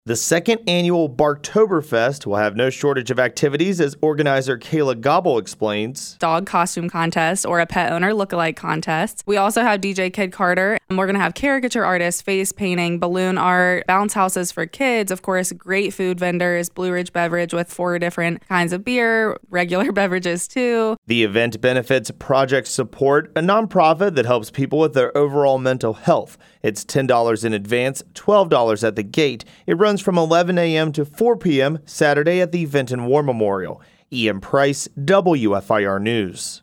The second annual Barktoberfest will have no shortage of activities, as organizer Kayla Gobble explains. Dog costume contest or a pet owner lookalike contest. We also have DJ Kid Carter, and we're going to have caricature artists, face painting, balloon art, bounce houses for kids, of course, great food vendors, Blue Ridge Beverage with 4 different kinds of beer, regular beverages too. The event benefits Project Support, a nonprofit that helps people with their overall mental health. It's $10 in advance, $12 at the gate. It runs from 11 a.m. to 4 p.m. Saturday at the Vinton War Memorial. Ian Price, WFIR News.